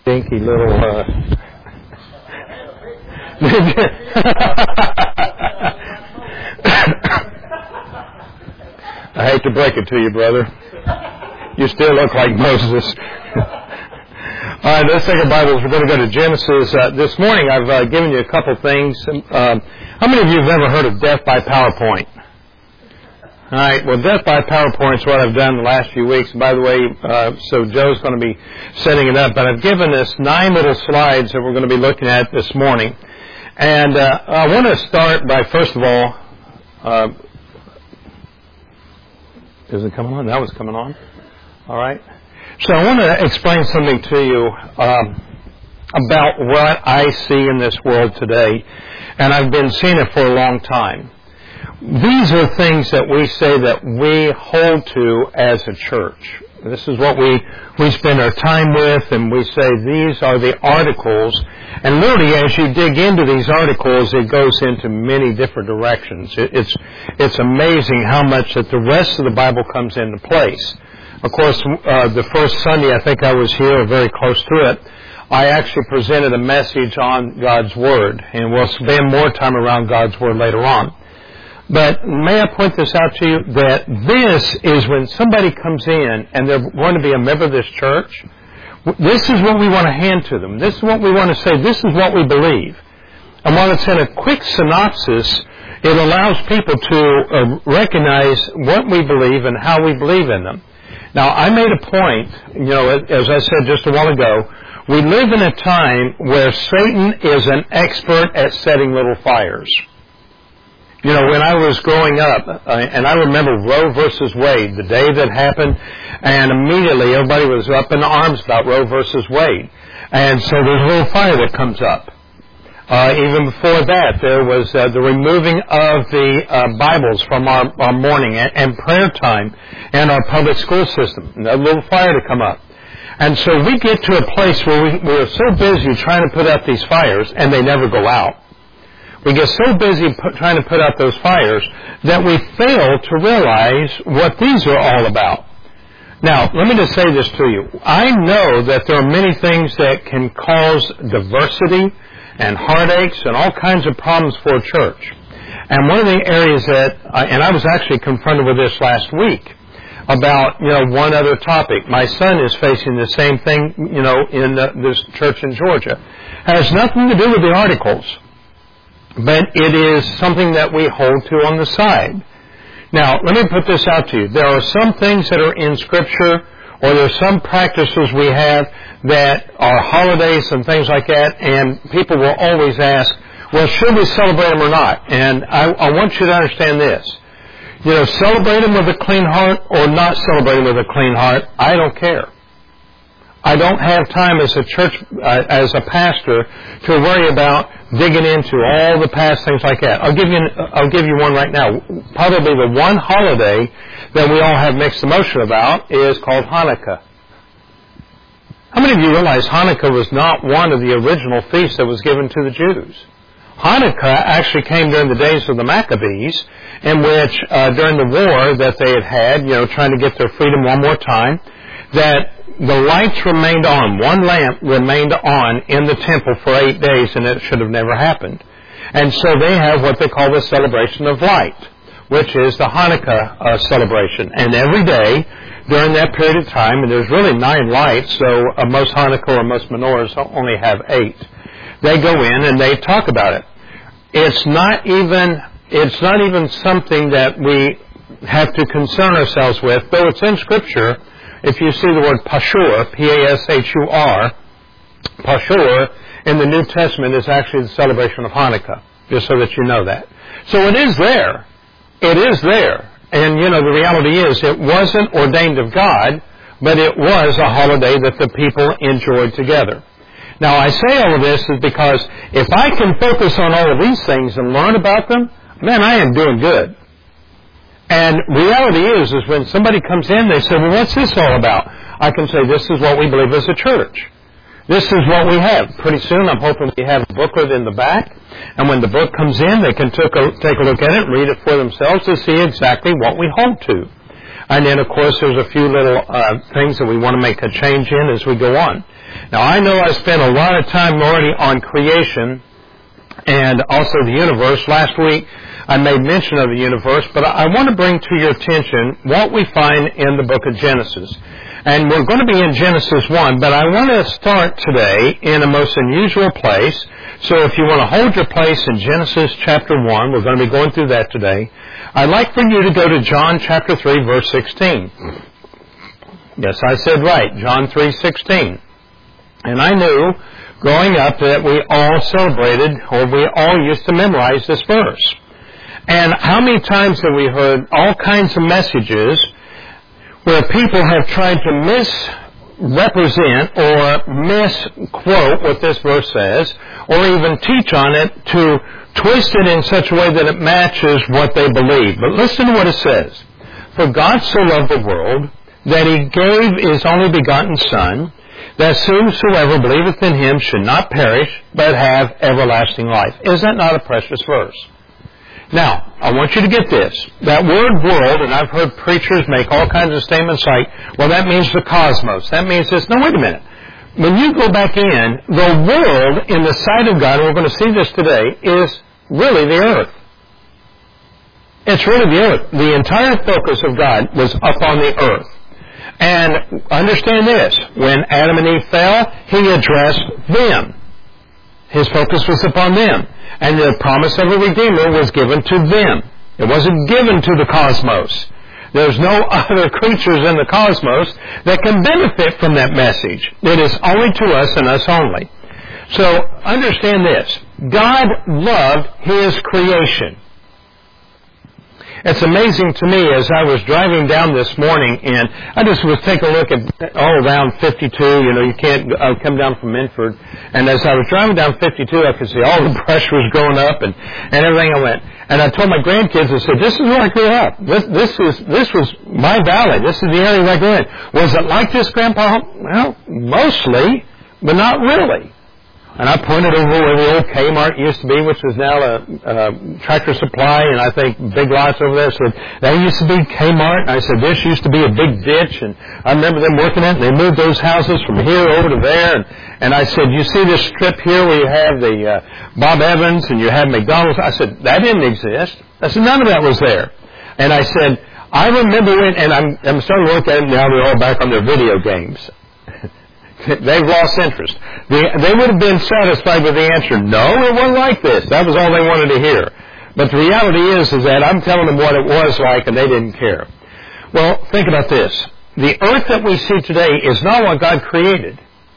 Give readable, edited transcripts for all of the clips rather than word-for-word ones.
dinky little... I hate to break it to you, brother. You still look like Moses. All right, let's take our Bibles. We're going to go to Genesis. This morning I've given you a couple things. How many of you have ever heard of death by PowerPoint? All right, well, death by PowerPoint is what I've done the last few weeks. By the way, so Joe's going to be setting it up, but I've given us 9 little slides that we're going to be looking at this morning. And I want to start by, first of all, is it coming on? That was coming on. All right. So I want to explain something to you about what I see in this world today, and I've been seeing it for a long time. These are things that we say that we hold to as a church. This is what we spend our time with, and we say these are the articles. And literally, as you dig into these articles, it goes into many different directions. It's amazing how much that the rest of the Bible comes into place. Of course, the first Sunday I think I was here, or very close to it, I actually presented a message on God's Word, and we'll spend more time around God's Word later on. But may I point this out to you, that this is when somebody comes in and they're going to be a member of this church, this is what we want to hand to them. This is what we want to say. This is what we believe. And while it's in a quick synopsis, it allows people to recognize what we believe and how we believe in them. Now, I made a point, as I said just a while ago, we live in a time where Satan is an expert at setting little fires. When I was growing up, and I remember Roe versus Wade, the day that happened, and immediately everybody was up in arms about Roe versus Wade. And so there's a little fire that comes up. Even before that, there was the removing of the Bibles from our morning and prayer time and our public school system. A little fire to come up. And so we get to a place where we're so busy trying to put out these fires, and they never go out. We get so busy trying to put out those fires that we fail to realize what these are all about. Now, let me just say this to you. I know that there are many things that can cause diversity and heartaches and all kinds of problems for a church. And one of the areas that, and I was actually confronted with this last week, about, one other topic. My son is facing the same thing, in this church in Georgia. It has nothing to do with the articles, but it is something that we hold to on the side. Now, let me put this out to you. There are some things that are in Scripture, or there are some practices we have that are holidays and things like that, and people will always ask, well, should we celebrate them or not? And I want you to understand this. Celebrate them with a clean heart or not celebrate them with a clean heart, I don't care. I don't have time as a church, as a pastor, to worry about digging into all the past things like that. I'll give you one right now. Probably the one holiday that we all have mixed emotion about is called Hanukkah. How many of you realize Hanukkah was not one of the original feasts that was given to the Jews? Hanukkah actually came during the days of the Maccabees, in which during the war that they had, trying to get their freedom one more time, that the lights remained on. One lamp remained on in the temple for 8 days, and it should have never happened. And so they have what they call the celebration of light, which is the Hanukkah celebration. And every day during that period of time, and there's really 9 lights, so most Hanukkah or most menorahs only have 8. They go in and they talk about it. It's not even something that we have to concern ourselves with, though it's in Scripture. If you see the word Pashur, P-A-S-H-U-R, Pashur in the New Testament is actually the celebration of Hanukkah, just so that you know that. So it is there. It is there. And, the reality is it wasn't ordained of God, but it was a holiday that the people enjoyed together. Now, I say all of this is because if I can focus on all of these things and learn about them, man, I am doing good. And reality is when somebody comes in, they say, well, what's this all about? I can say, this is what we believe as a church. This is what we have. Pretty soon, I'm hoping we have a booklet in the back. And when the book comes in, they can take a look at it and read it for themselves to see exactly what we hold to. And then, of course, there's a few little things that we want to make a change in as we go on. Now, I know I spent a lot of time already on creation and also the universe. Last week, I made mention of the universe, but I want to bring to your attention what we find in the book of Genesis. And we're going to be in Genesis 1, but I want to start today in a most unusual place. So if you want to hold your place in Genesis chapter 1, we're going to be going through that today. I'd like for you to go to John chapter 3, verse 16. Yes, I said right, John 3:16. And I knew growing up that we all celebrated, or we all used to memorize this verse. And how many times have we heard all kinds of messages where people have tried to misrepresent or misquote what this verse says, or even teach on it to twist it in such a way that it matches what they believe. But listen to what it says. For God so loved the world that He gave His only begotten Son, that whosoever believeth in Him should not perish, but have everlasting life. Is that not a precious verse? Now, I want you to get this. That word world, and I've heard preachers make all kinds of statements like, well, that means the cosmos. That means this. No, wait a minute. When you go back in, the world in the sight of God, and we're going to see this today, is really the earth. It's really the earth. The entire focus of God was upon the earth. And understand this. When Adam and Eve fell, He addressed them. His focus was upon them. And the promise of a Redeemer was given to them. It wasn't given to the cosmos. There's no other creatures in the cosmos that can benefit from that message. It is only to us and us only. So understand this. God loved His creation. It's amazing to me as I was driving down this morning, and I just was taking a look at all around 52. You can't come down from Minford. And as I was driving down 52, I could see all the brush was growing up and everything. I went, and I told my grandkids, I said, "This is where I grew up. This was my valley. This is the area I grew in." Was it like this, Grandpa? Well, mostly, but not really. And I pointed over where the old Kmart used to be, which is now a Tractor Supply, and I think Big Lots over there. So that used to be Kmart. And I said, this used to be a big ditch. And I remember them working it, and they moved those houses from here over to there. And I said, you see this strip here where you have the Bob Evans and you have McDonald's? I said, that didn't exist. I said, none of that was there. And I said, I remember when, and I'm starting to look at it now, they're all back on their video games. They've lost interest. They would have been satisfied with the answer, no, it wasn't like this. That was all they wanted to hear. But the reality is that I'm telling them what it was like, and they didn't care. Well, think about this. The earth that we see today is not what God created.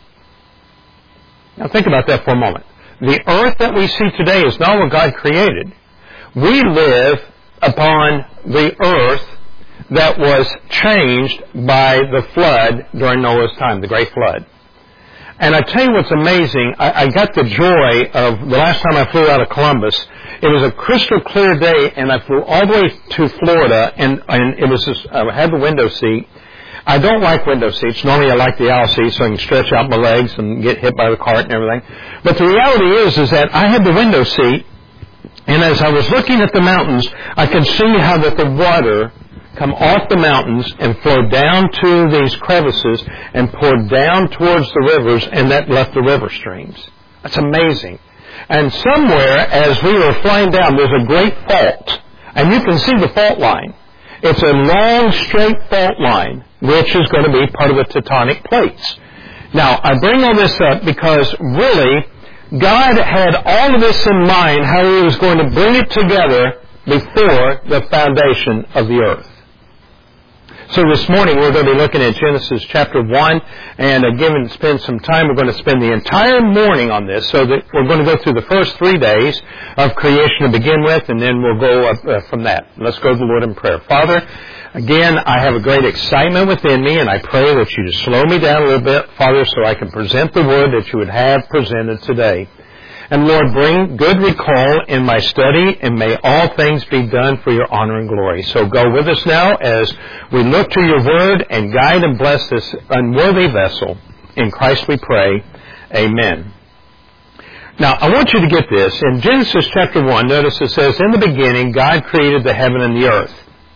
Now think about that for a moment. The earth that we see today is not what God created. We live upon the earth that was changed by the flood during Noah's time, the great flood. And I tell you what's amazing, I got the joy of the last time I flew out of Columbus. It was a crystal clear day, and I flew all the way to Florida, and it was just, I had the window seat. I don't like window seats. Normally I like the aisle seat so I can stretch out my legs and get hit by the cart and everything. But the reality is that I had the window seat, and as I was looking at the mountains, I could see how that the water come off the mountains and flow down to these crevices and pour down towards the rivers, and that left the river streams. That's amazing. And somewhere, as we were flying down, there's a great fault. And you can see the fault line. It's a long, straight fault line, which is going to be part of the tectonic plates. Now, I bring all this up because, really, God had all of this in mind, how He was going to bring it together before the foundation of the earth. So this morning we're going to be looking at Genesis chapter 1, and again, spend some time. We're going to spend the entire morning on this, so that we're going to go through the first 3 days of creation to begin with, and then we'll go up from that. Let's go to the Lord in prayer. Father, again, I have a great excitement within me, and I pray that you just slow me down a little bit, Father, so I can present the word that you would have presented today. And Lord, bring good recall in my study, and may all things be done for your honor and glory. So go with us now as we look to your word, and guide and bless this unworthy vessel. In Christ we pray. Amen. Now, I want you to get this. In Genesis chapter 1, notice it says, in the beginning, God created the heaven and the earth.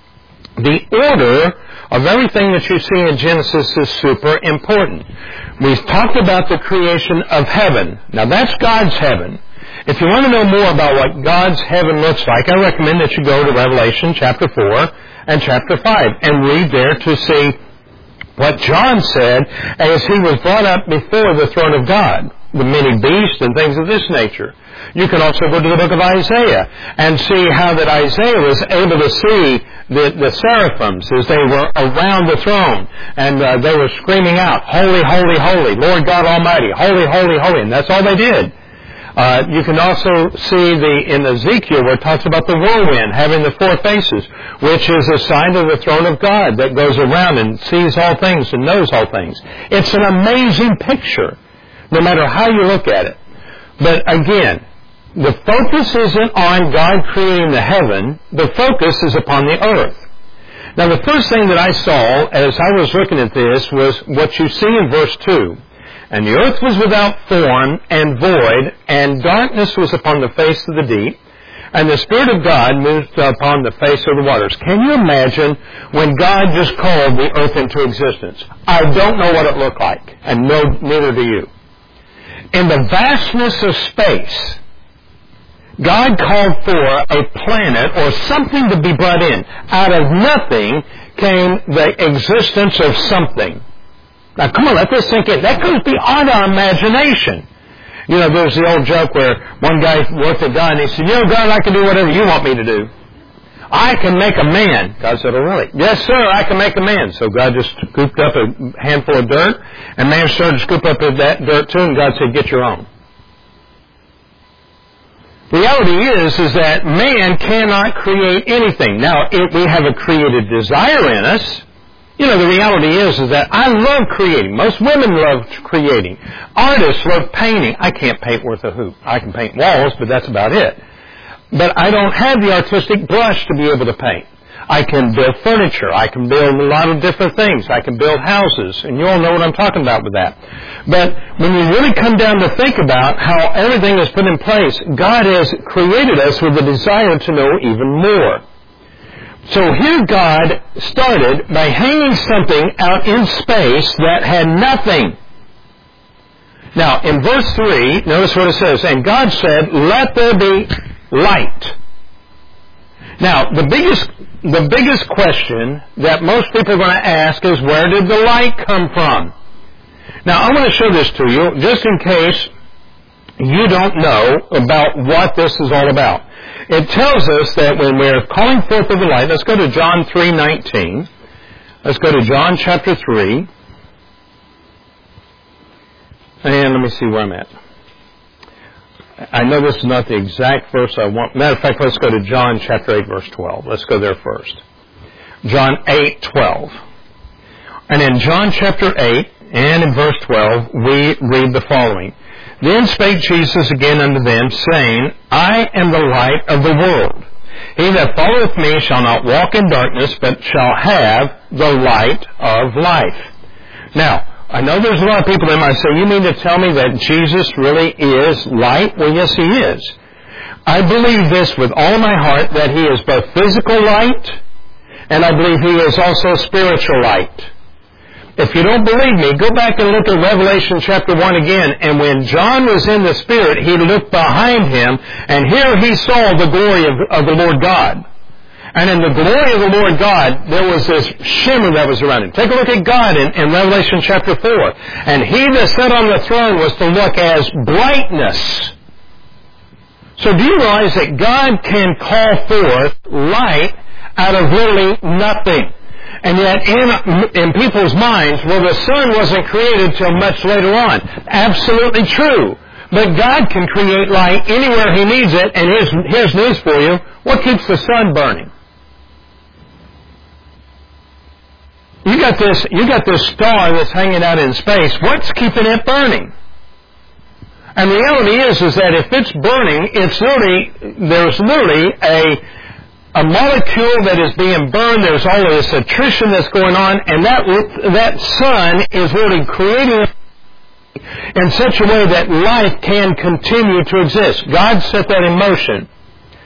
The order of everything that you see in Genesis is super important. We've talked about the creation of heaven. Now that's God's heaven. If you want to know more about what God's heaven looks like, I recommend that you go to Revelation chapter 4 and chapter 5 and read there to see what John said as he was brought up before the throne of God, the many beasts and things of this nature. You can also go to the book of Isaiah and see how that Isaiah was able to see the seraphims as they were around the throne, and they were screaming out, "Holy, holy, holy, Lord God Almighty, holy, holy, holy," and that's all they did. You can also see in Ezekiel where it talks about the whirlwind having the four faces, which is a sign of the throne of God that goes around and sees all things and knows all things. It's an amazing picture, no matter how you look at it. But again, the focus isn't on God creating the heaven. The focus is upon the earth. Now, the first thing that I saw as I was looking at this was what you see in verse 2. And the earth was without form and void, and darkness was upon the face of the deep, and the Spirit of God moved upon the face of the waters. Can you imagine when God just called the earth into existence? I don't know what it looked like, and neither do you. In the vastness of space, God called for a planet or something to be brought in. Out of nothing came the existence of something. Now, come on, let this sink in. That goes beyond our imagination. You know, there's the old joke where one guy looked at God and he said, "You know, God, I can do whatever you want me to do. I can make a man." God said, "Oh, really?" "Yes, sir, I can make a man." So God just scooped up a handful of dirt, and man started to scoop up that dirt too, and God said, "Get your own." Reality is that man cannot create anything. Now, we have a creative desire in us. You know, the reality is that I love creating. Most women love creating. Artists love painting. I can't paint worth a hoop. I can paint walls, but that's about it. But I don't have the artistic brush to be able to paint. I can build furniture. I can build a lot of different things. I can build houses, and you all know what I'm talking about with that. But when you really come down to think about how everything is put in place, God has created us with a desire to know even more. So here God started by hanging something out in space that had nothing. Now, in verse 3, notice what it says, "And God said, let there be light." Now, the biggest question that most people are going to ask is, where did the light come from? Now, I want to show this to you, just in case you don't know about what this is all about. It tells us that when we're calling forth of the light, let's go to John 3:19. Let's go to John chapter 3. And let me see where I'm at. I know this is not the exact verse I want. Matter of fact, let's go to John chapter 8, verse 12. Let's go there first. John 8:12. And in John chapter 8 and in verse 12, we read the following. "Then spake Jesus again unto them, saying, I am the light of the world. He that followeth me shall not walk in darkness, but shall have the light of life." Now, I know there's a lot of people that might say, "You mean to tell me that Jesus really is light?" Well, yes, He is. I believe this with all my heart, that He is both physical light, and I believe He is also spiritual light. If you don't believe me, go back and look at Revelation chapter 1 again, and when John was in the Spirit, he looked behind him, and here he saw the glory of the Lord God. And in the glory of the Lord God, there was this shimmer that was around him. Take a look at God in Revelation chapter 4. "And He that sat on the throne was to look as brightness." So do you realize that God can call forth light out of literally nothing? And yet in people's minds, well, the sun wasn't created till much later on. Absolutely true. But God can create light anywhere He needs it, and here's news for you. What keeps the sun burning? You got this star that's hanging out in space. What's keeping it burning? And the reality is that if it's burning, there's literally a molecule that is being burned. There's all this attrition that's going on, and that sun is really creating in such a way that life can continue to exist. God set that in motion.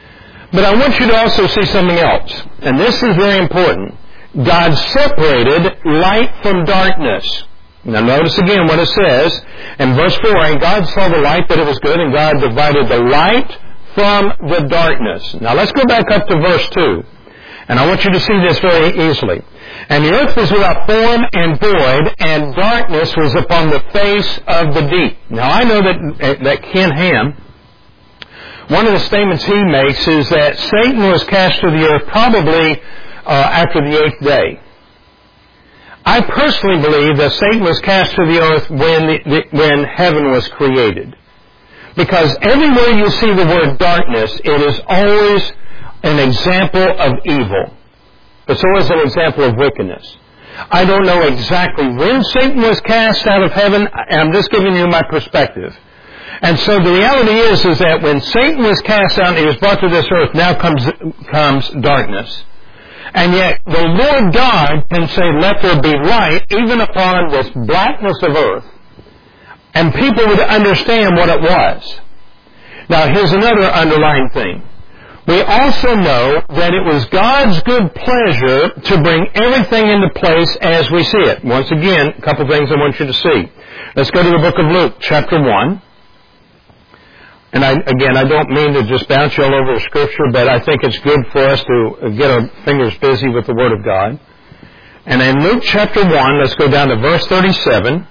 But I want you to also see something else. And this is very important. God separated light from darkness. Now notice again what it says in verse 4, and God saw the light that it was good, and God divided the light from the darkness. Now let's go back up to verse 2. And I want you to see this very easily. And the earth was without form and void, and darkness was upon the face of the deep. Now I know that Ken Ham, one of the statements he makes is that Satan was cast to the earth probably after the 8th day. I personally believe that Satan was cast to the earth when heaven was created. Because everywhere you see the word darkness, it is always an example of evil. It's always an example of wickedness. I don't know exactly when Satan was cast out of heaven. I'm just giving you my perspective. And so the reality is that when Satan was cast out and he was brought to this earth, now comes darkness. And yet the Lord God can say, let there be light, even upon this blackness of earth. And people would understand what it was. Now here's another underlying thing. We also know that it was God's good pleasure to bring everything into place as we see it. Once again, a couple things I want you to see. Let's go to the book of Luke, chapter 1. And I don't mean to just bounce you all over Scripture, but I think it's good for us to get our fingers busy with the Word of God. And in Luke chapter 1, let's go down to verse 37.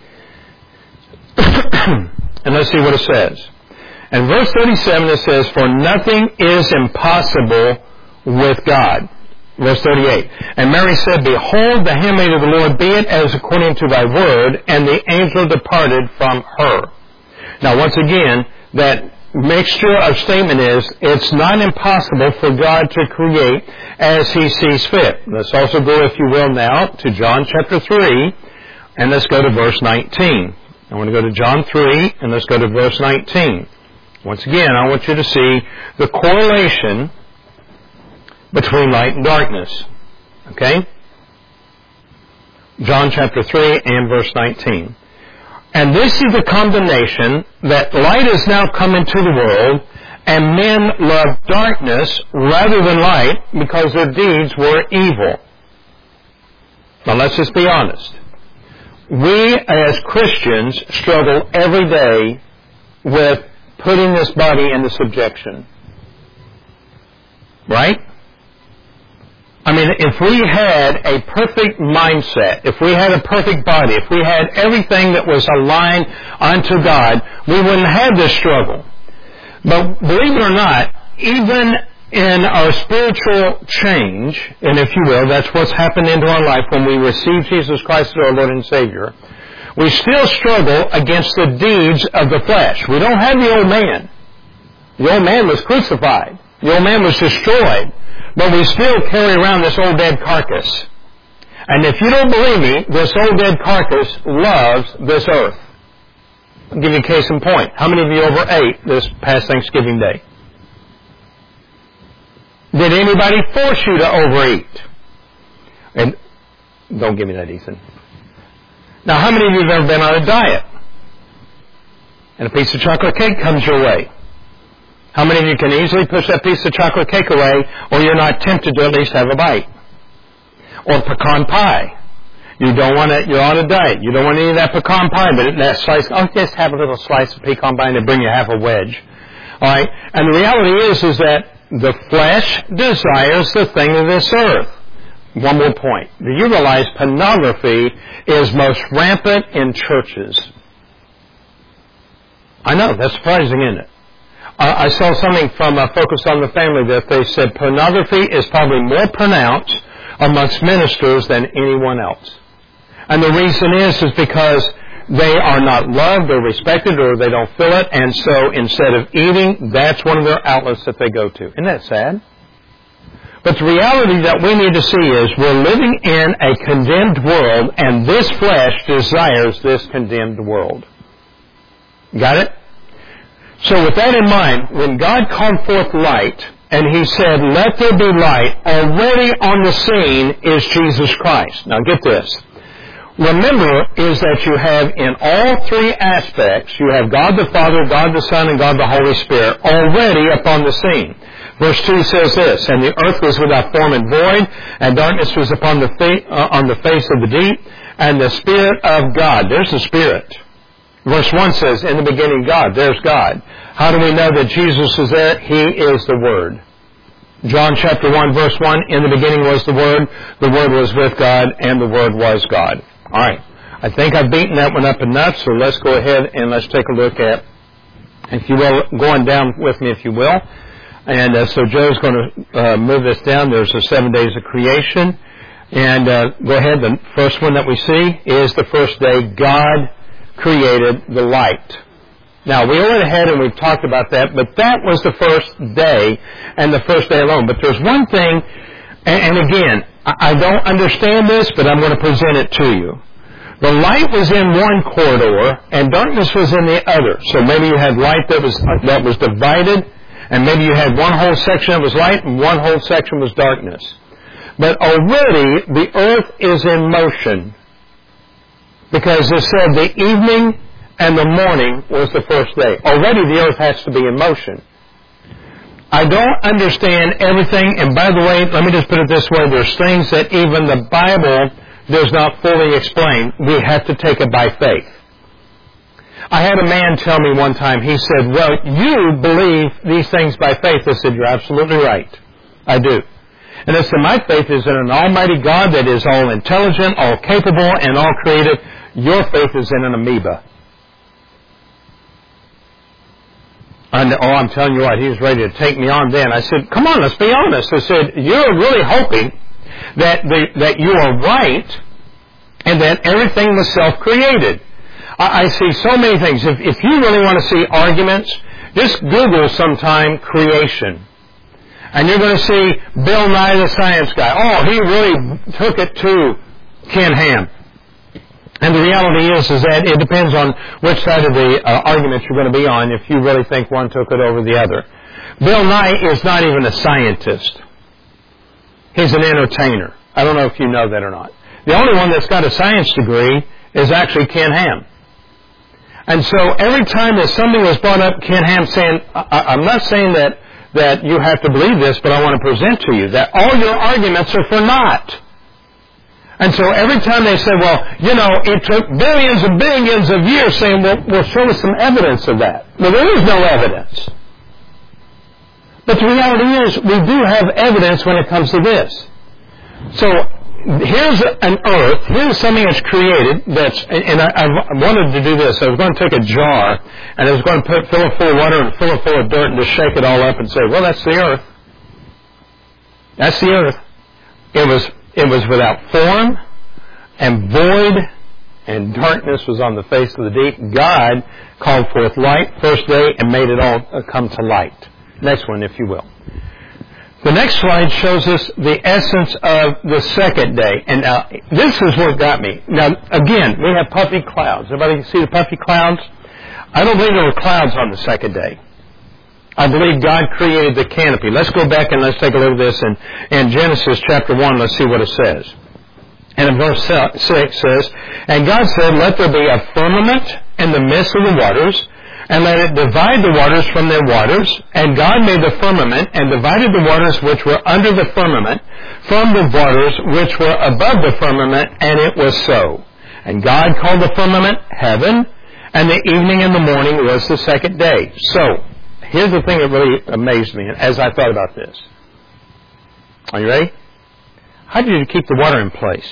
And let's see what it says. In verse 37 it says, for nothing is impossible with God. Verse 38. And Mary said, behold, the handmaid of the Lord, be it as according to thy word. And the angel departed from her. Now once again, that mixture of statement is, it's not impossible for God to create as He sees fit. Let's also go, if you will, now to John chapter 3, and let's go to verse 19. I want to go to John 3, and let's go to verse 19. Once again, I want you to see the correlation between light and darkness. Okay? John chapter 3 and verse 19. And this is the condemnation that light has now come into the world, and men love darkness rather than light because their deeds were evil. Now let's just be honest. We as Christians struggle every day with putting this body into subjection. Right? I mean, if we had a perfect mindset, if we had a perfect body, if we had everything that was aligned unto God, we wouldn't have this struggle. But believe it or not, even in our spiritual change, and if you will, that's what's happened into our life when we receive Jesus Christ as our Lord and Savior, we still struggle against the deeds of the flesh. We don't have the old man. The old man was crucified. The old man was destroyed. But we still carry around this old dead carcass. And if you don't believe me, this old dead carcass loves this earth. I'll give you a case in point. How many of you overate this past Thanksgiving Day? Did anybody force you to overeat? And don't give me that, Ethan. Now, how many of you have ever been on a diet? And a piece of chocolate cake comes your way. How many of you can easily push that piece of chocolate cake away, or you're not tempted to at least have a bite? Or pecan pie. You don't want it, you're on a diet. You don't want any of that pecan pie, but that slice, just have a little slice of pecan pie and they bring you half a wedge. Alright? And the reality is that the flesh desires the thing of this earth. One more point. Do you realize pornography is most rampant in churches? I know, that's surprising, isn't it? I saw something from Focus on the Family that they said pornography is probably more pronounced amongst ministers than anyone else. And the reason is because they are not loved or respected or they don't feel it, and so instead of eating, that's one of their outlets that they go to. Isn't that sad? But the reality that we need to see is we're living in a condemned world, and this flesh desires this condemned world. Got it? So with that in mind, when God called forth light, and He said, let there be light, already on the scene is Jesus Christ. Now get this. Remember is that you have in all three aspects, you have God the Father, God the Son, and God the Holy Spirit already upon the scene. Verse 2 says this, and the earth was without form and void, and darkness was upon on the face of the deep, and the Spirit of God. There's the Spirit. Verse 1 says, in the beginning God. There's God. How do we know that Jesus is there? He is the Word. John chapter 1, verse 1, in the beginning was the Word was with God, and the Word was God. All right. I think I've beaten that one up enough, so let's go ahead and let's take a look at, if you will, going down with me, if you will. And so Joe's going to move this down. There's the 7 days of creation. And go ahead. The first one that we see is the first day God created the light. Now, we went ahead and we've talked about that, but that was the first day and the first day alone. But there's one thing, and again, I don't understand this, but I'm going to present it to you. The light was in one corridor and darkness was in the other. So maybe you had light that was divided, and maybe you had one whole section that was light and one whole section was darkness. But already the earth is in motion, because it said the evening and the morning was the first day. Already the earth has to be in motion. I don't understand everything, and by the way, let me just put it this way, there's things that even the Bible does not fully explain. We have to take it by faith. I had a man tell me one time, he said, well, you believe these things by faith. I said, you're absolutely right. I do. And I said, my faith is in an almighty God that is all intelligent, all capable, and all creative. Your faith is in an amoeba. And, I'm telling you what, he was ready to take me on then. I said, come on, let's be honest. I said, you're really hoping that you are right and that everything was self-created. I see so many things. If you really want to see arguments, just Google sometime creation. And you're going to see Bill Nye the Science Guy. Oh, he really took it to Ken Ham. And the reality is that it depends on which side of the argument you're going to be on if you really think one took it over the other. Bill Nye is not even a scientist. He's an entertainer. I don't know if you know that or not. The only one that's got a science degree is actually Ken Ham. And so every time that something was brought up, Ken Ham saying, I'm not saying that you have to believe this, but I want to present to you that all your arguments are for naught. And so every time they say, well, it took billions and billions of years, saying, well, show us some evidence of that. Well, there is no evidence. But the reality is, we do have evidence when it comes to this. So here's an earth, here's something that's created and I wanted to do this. I was going to take a jar, and I was going to fill it full of water and fill it full of dirt and just shake it all up and say, well, that's the earth. That's the earth. It was without form and void, and darkness was on the face of the deep. God called forth light first day and made it all come to light. Next one, if you will. The next slide shows us the essence of the second day. And now, this is what got me. Now, again, we have puffy clouds. Everybody see the puffy clouds? I don't believe there were clouds on the second day. I believe God created the canopy. Let's go back and let's take a look at this in Genesis chapter 1. Let's see what it says. And in verse 6 says, and God said, let there be a firmament in the midst of the waters, and let it divide the waters from their waters. And God made the firmament and divided the waters which were under the firmament from the waters which were above the firmament, and it was so. And God called the firmament heaven, and the evening and the morning was the second day. So, here's the thing that really amazed me as I thought about this. Are you ready? How did you keep the water in place?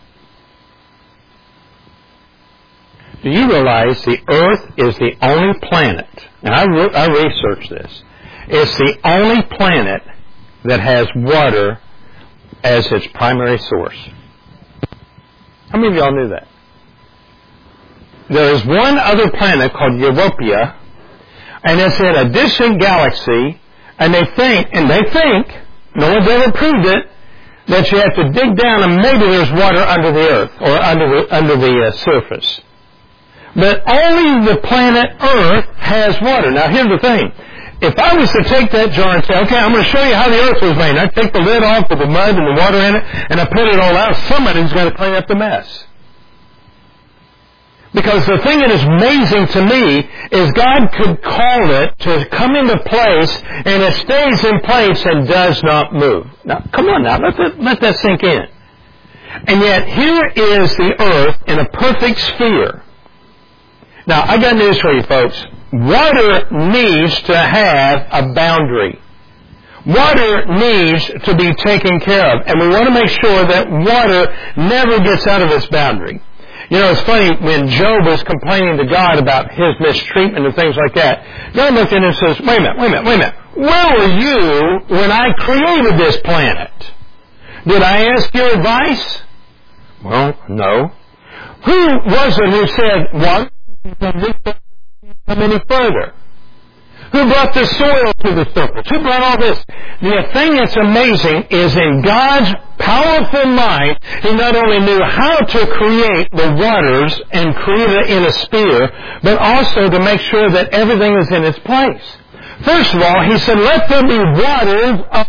Do you realize the Earth is the only planet, and I researched this, it's the only planet that has water as its primary source. How many of y'all knew that? There is one other planet called Europia, and it's in a distant galaxy, and they think, no one's ever proved it, that you have to dig down and maybe there's water under the Earth, or under the surface. But only the planet Earth has water. Now here's the thing. If I was to take that jar and say, okay, I'm going to show you how the Earth was made, and I take the lid off with the mud and the water in it, and I put it all out, somebody's going to clean up the mess. Because the thing that is amazing to me is God could call it to come into place, and it stays in place and does not move. Now, come on now, let that sink in. And yet, here is the earth in a perfect sphere. Now, I got news for you folks. Water needs to have a boundary. Water needs to be taken care of, and we want to make sure that water never gets out of its boundary. You know, it's funny, when Job was complaining to God about his mistreatment and things like that, God looked at him and says, wait a minute. Where were you when I created this planet? Did I ask your advice? Well, no. Who was it who said, what? Come any further? Who brought the soil to the surface? Who brought all this? The thing that's amazing is in God's powerful mind, He not only knew how to create the waters and create it in a sphere, but also to make sure that everything is in its place. First of all, He said, let there be waters above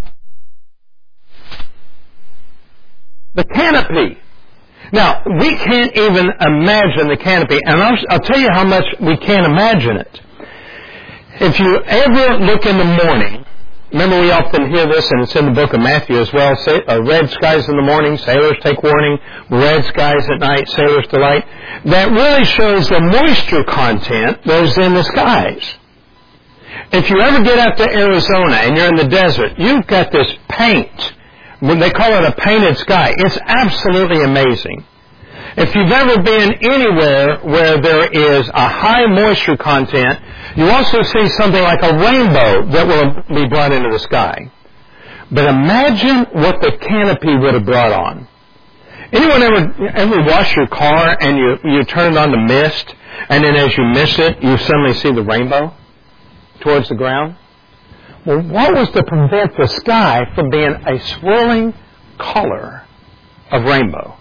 the canopy. Now, we can't even imagine the canopy, and I'll tell you how much we can't imagine it. If you ever look in the morning, remember we often hear this, and it's in the book of Matthew as well, red skies in the morning, sailors take warning, red skies at night, sailors delight. That really shows the moisture content that is in the skies. If you ever get out to Arizona and you're in the desert, you've got this paint. They call it a painted sky. It's absolutely amazing. If you've ever been anywhere where there is a high moisture content, you also see something like a rainbow that will be brought into the sky. But imagine what the canopy would have brought on. Anyone ever wash your car and you turn it on to mist, and then as you miss it, you suddenly see the rainbow towards the ground? Well, what was to prevent the sky from being a swirling color of rainbow?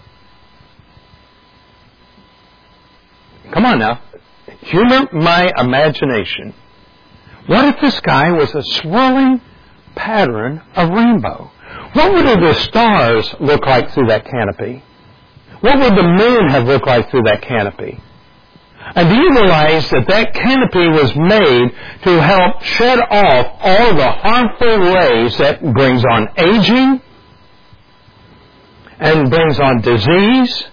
Come on now. Humor my imagination. What if the sky was a swirling pattern of rainbow? What would the stars look like through that canopy? What would the moon have looked like through that canopy? And do you realize that canopy was made to help shed off all the harmful rays that brings on aging and brings on disease?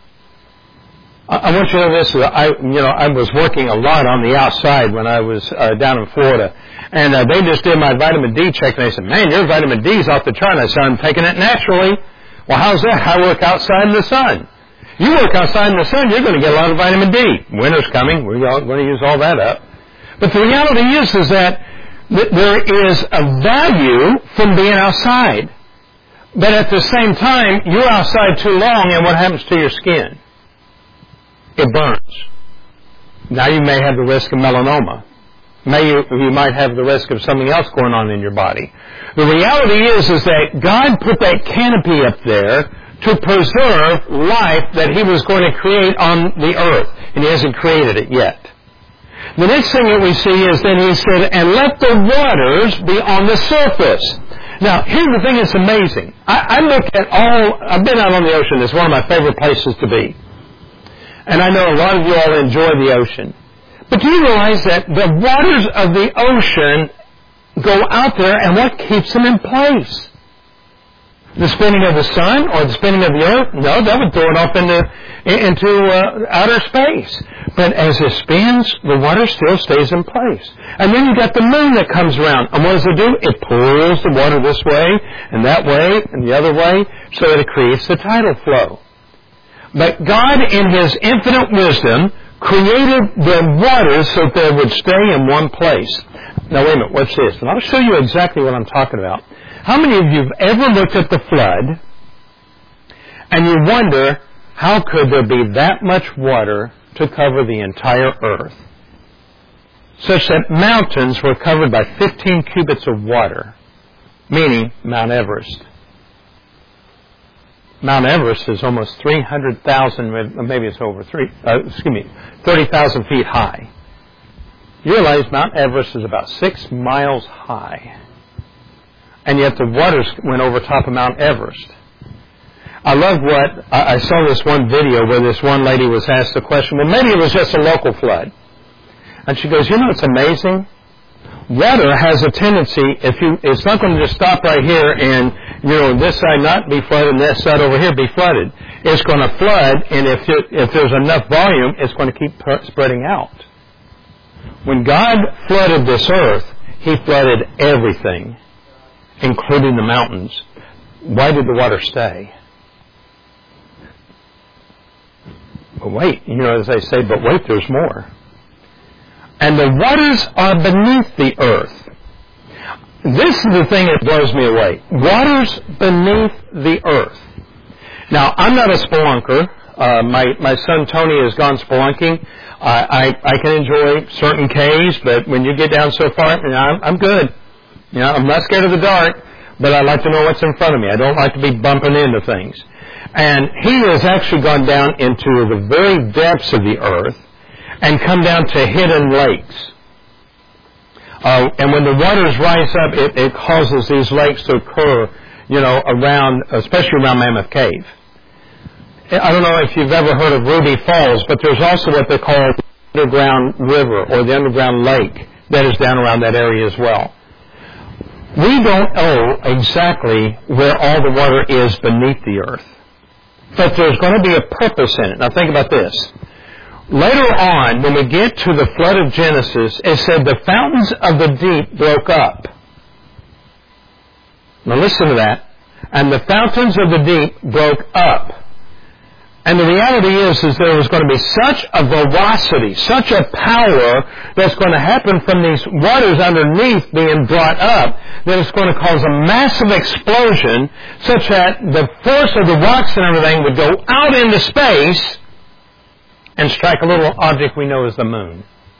I want you to know this. I was working a lot on the outside when I was down in Florida, and they just did my vitamin D check, and they said, "Man, your vitamin D is off the chart." I said, "I'm taking it naturally." Well, how's that? I work outside in the sun. You work outside in the sun, you're going to get a lot of vitamin D. Winter's coming. We're going to use all that up. But the reality is that there is a value from being outside. But at the same time, you're outside too long, and what happens to your skin? It burns. Now you may have the risk of melanoma. You might have the risk of something else going on in your body. The reality is that God put that canopy up there to preserve life that He was going to create on the earth. And He hasn't created it yet. The next thing that we see is that He said, and let the waters be on the surface. Now, here's the thing that's amazing. I've been out on the ocean. It's one of my favorite places to be. And I know a lot of you all enjoy the ocean. But do you realize that the waters of the ocean go out there, and what keeps them in place? The spinning of the sun or the spinning of the earth? No, that would throw it off into outer space. But as it spins, the water still stays in place. And then you've got the moon that comes around. And what does it do? It pulls the water this way and that way and the other way so that it creates the tidal flow. But God, in His infinite wisdom, created the waters so that they would stay in one place. Now, wait a minute, watch this. And I'll show you exactly what I'm talking about. How many of you have ever looked at the flood and you wonder, how could there be that much water to cover the entire earth? Such that mountains were covered by 15 cubits of water, meaning Mount Everest. Mount Everest is almost 300,000, maybe it's over 30,000 feet high. You realize Mount Everest is about 6 miles high. And yet the waters went over top of Mount Everest. I love I saw this one video where this one lady was asked the question, well, maybe it was just a local flood. And she goes, it's amazing. Water has a tendency, it's not going to just stop right here and, this side not be flooded and this side over here be flooded. It's going to flood, and if there's enough volume, it's going to keep spreading out. When God flooded this earth, He flooded everything, including the mountains. Why did the water stay? But wait, as they say, but wait, there's more. And the waters are beneath the earth. This is the thing that blows me away. Waters beneath the earth. Now, I'm not a spelunker. My son Tony has gone spelunking. I can enjoy certain caves, but when you get down so far, I'm good. I'm not scared of the dark, but I like to know what's in front of me. I don't like to be bumping into things. And he has actually gone down into the very depths of the earth and come down to hidden lakes. And when the waters rise up, it causes these lakes to occur, especially around Mammoth Cave. I don't know if you've ever heard of Ruby Falls, but there's also what they call the underground river or the underground lake that is down around that area as well. We don't know exactly where all the water is beneath the earth, but there's going to be a purpose in it. Now think about this. Later on, when we get to the flood of Genesis, it said the fountains of the deep broke up. Now listen to that. And the fountains of the deep broke up. And the reality is there was going to be such a velocity, such a power that's going to happen from these waters underneath being brought up that it's going to cause a massive explosion such that the force of the rocks and everything would go out into space and strike a little object we know as the moon.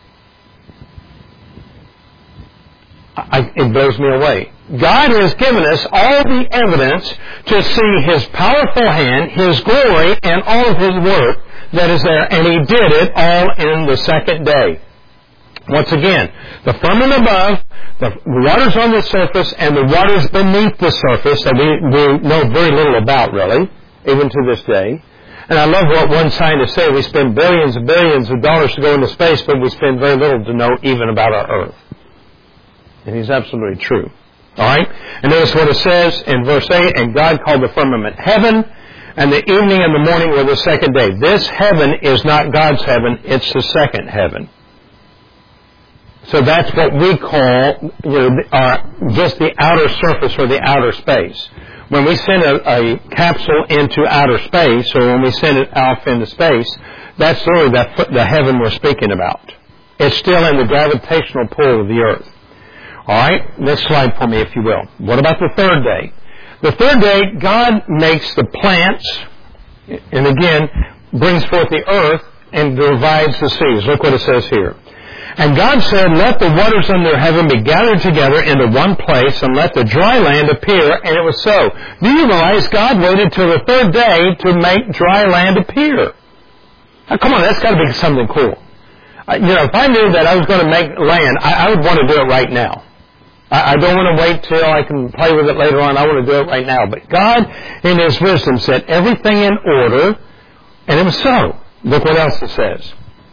It blows me away. God has given us all the evidence to see His powerful hand, His glory, and all of His work that is there, and He did it all in the second day. Once again, the firmament above, the waters on the surface, and the waters beneath the surface that we know very little about, really, even to this day. And I love what one scientist said, we spend billions and billions of dollars to go into space, but we spend very little to know even about our Earth. And he's absolutely true. Alright? And notice what it says in verse 8, and God called the firmament heaven, and the evening and the morning were the second day. This heaven is not God's heaven, it's the second heaven. So that's what we call just the outer surface or the outer space. When we send a capsule into outer space, or when we send it off into space, that's really the heaven we're speaking about. It's still in the gravitational pull of the earth. Alright, next slide for me if you will. What about the third day? The third day, God makes the plants, and again, brings forth the earth and divides the seas. Look what it says here. And God said, let the waters under heaven be gathered together into one place, and let the dry land appear, and it was so. Do you realize God waited till the third day to make dry land appear? Now, come on, that's got to be something cool. If I knew that I was going to make land, I would want to do it right now. I don't want to wait till I can play with it later on. I want to do it right now. But God, in His wisdom, set everything in order, and it was so. Look what else it says.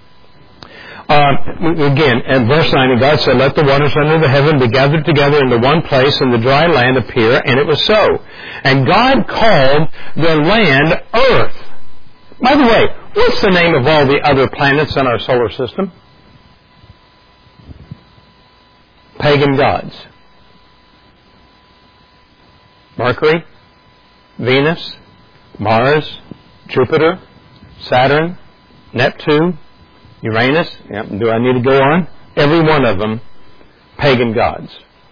Again, in verse 9, God said, let the waters under the heaven be gathered together into one place, and the dry land appear, and it was so. And God called the land earth. By the way, what's the name of all the other planets in our solar system? Pagan gods. Mercury, Venus, Mars, Jupiter, Saturn, Neptune, Uranus. Yep. Do I need to go on? Every one of them, pagan gods.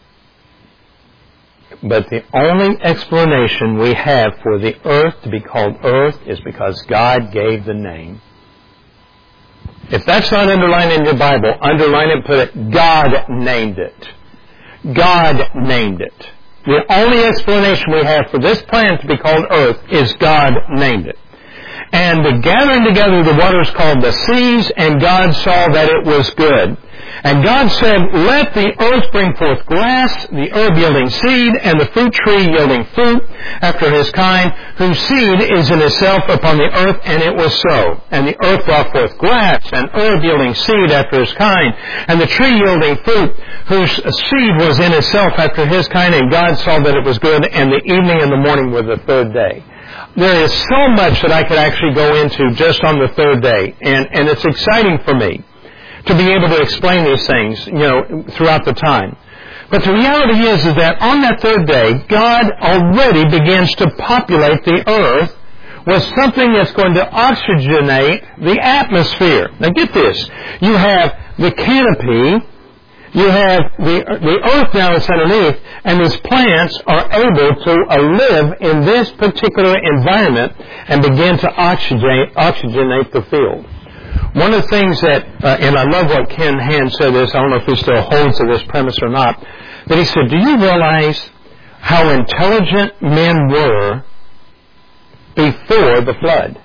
But the only explanation we have for the earth to be called earth is because God gave the name. If that's not underlined in your Bible, underline it and put it, God named it. God named it. The only explanation we have for this planet to be called earth is God named it. And the gathering together of the waters called the seas, and God saw that it was good. And God said, let the earth bring forth grass, the herb yielding seed, and the fruit tree yielding fruit after his kind, whose seed is in itself upon the earth, and it was so. And the earth brought forth grass, and herb yielding seed after his kind, and the tree yielding fruit, whose seed was in itself after his kind, and God saw that it was good, and the evening and the morning were the third day. There is so much that I could actually go into just on the third day, and it's exciting for me to be able to explain these things, throughout the time. But the reality is that on that third day, God already begins to populate the earth with something that's going to oxygenate the atmosphere. Now get this. You have the canopy, you have the earth now that's underneath, and these plants are able to live in this particular environment and begin to oxygenate the field. One of the things that, and I love what Ken Hand said this, I don't know if he still holds to this premise or not, but he said, do you realize how intelligent men were before the flood?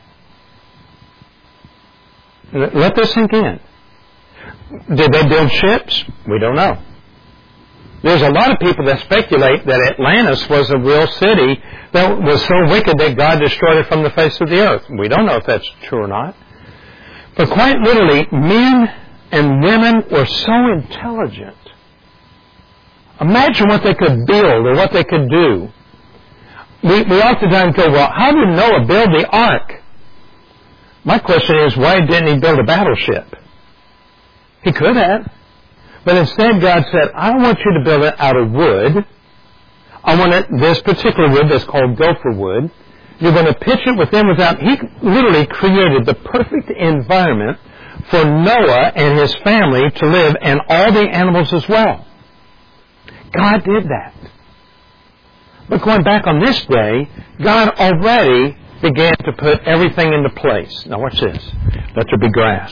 Let this sink in. Did they build ships? We don't know. There's a lot of people that speculate that Atlantis was a real city that was so wicked that God destroyed it from the face of the earth. We don't know if that's true or not. But quite literally, men and women were so intelligent. Imagine what they could build or what they could do. We oftentimes go, well, how did Noah build the ark? My question is, why didn't he build a battleship? He could have. But instead God said, I want you to build it out of wood. I want this particular wood that's called gopher wood. You're going to pitch it within without. He literally created the perfect environment for Noah and his family to live, and all the animals as well. God did that. But going back on this day, God already began to put everything into place. Now watch this. Let there be grass.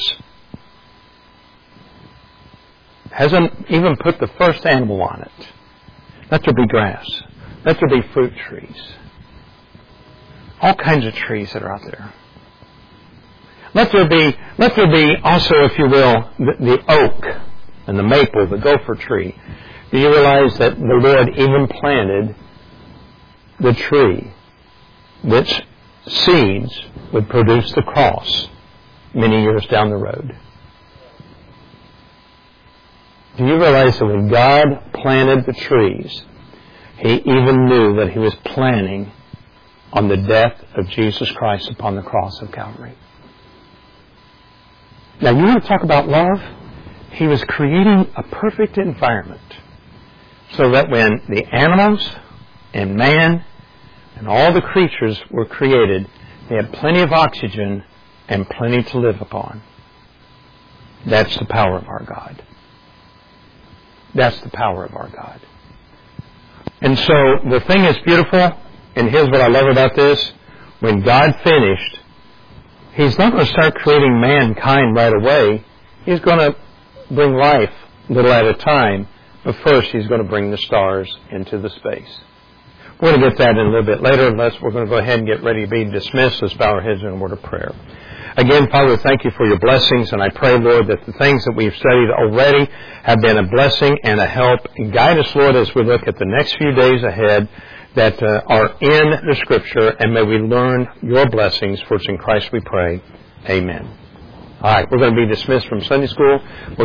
Hasn't even put the first animal on it. Let there be grass. Let there be fruit trees. All kinds of trees that are out there. Let there be also, if you will, the oak and the maple, the gopher tree. Do you realize that the Lord even planted the tree which seeds would produce the cross many years down the road? Do you realize that when God planted the trees, He even knew that He was planning on the death of Jesus Christ upon the cross of Calvary? Now, you want to talk about love? He was creating a perfect environment so that when the animals and man and all the creatures were created, they had plenty of oxygen and plenty to live upon. That's the power of our God. That's the power of our God. And so the thing is beautiful, and here's what I love about this. When God finished, He's not going to start creating mankind right away. He's going to bring life little at a time. But first, He's going to bring the stars into the space. We're going to get that in a little bit later, unless we're going to go ahead and get ready to be dismissed. Let's bow our heads in a word of prayer. Again, Father, thank You for Your blessings, and I pray, Lord, that the things that we've studied already have been a blessing and a help. And guide us, Lord, as we look at the next few days ahead that are in the Scripture, and may we learn Your blessings, for it's in Christ we pray. Amen. All right, we're going to be dismissed from Sunday school.